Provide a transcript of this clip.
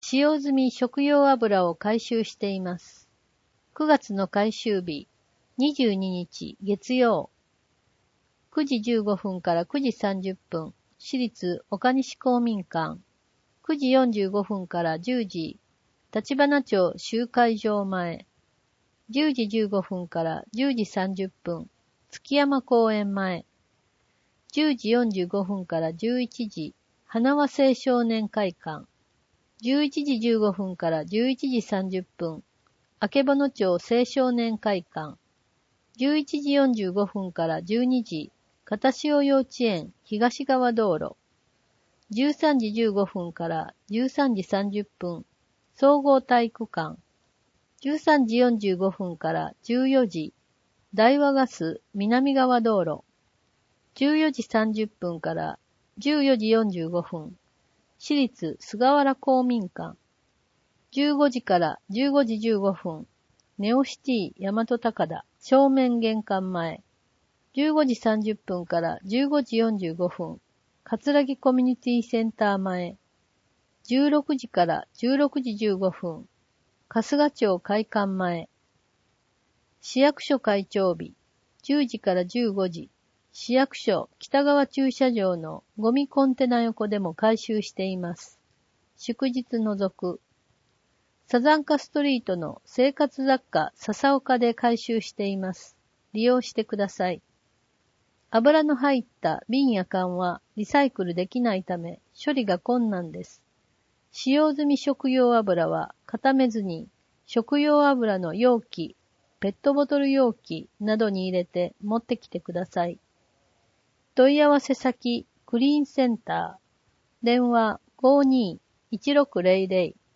使用済み食用油を回収しています。9月の回収日、22日月曜。9時15分から9時30分、市立岡西公民館。9時45分から10時、立花町集会場前。10時15分から10時30分、月山公園前。10時45分から11時、花輪青少年会館。11時15分から11時30分、あけぼの町青少年会館。11時45分から12時、片潮幼稚園東側道路。13時15分から13時30分、総合体育館。13時45分から14時、大和ガス南側道路。14時30分から14時45分、市立菅原公民館。15時から15時15分、ネオシティ大和高田正面玄関前。15時30分から15時45分、葛城コミュニティセンター前。16時から16時15分、春日町会館前。市役所会長日、10時から15時、市役所北側駐車場のゴミコンテナ横でも回収しています。祝日除く。サザンカストリートの生活雑貨笹岡で回収しています。利用してください。油の入った瓶や缶はリサイクルできないため処理が困難です。使用済み食用油は固めずに食用油の容器、ペットボトル容器などに入れて持ってきてください。問い合わせ先クリーンセンター。電話52-1600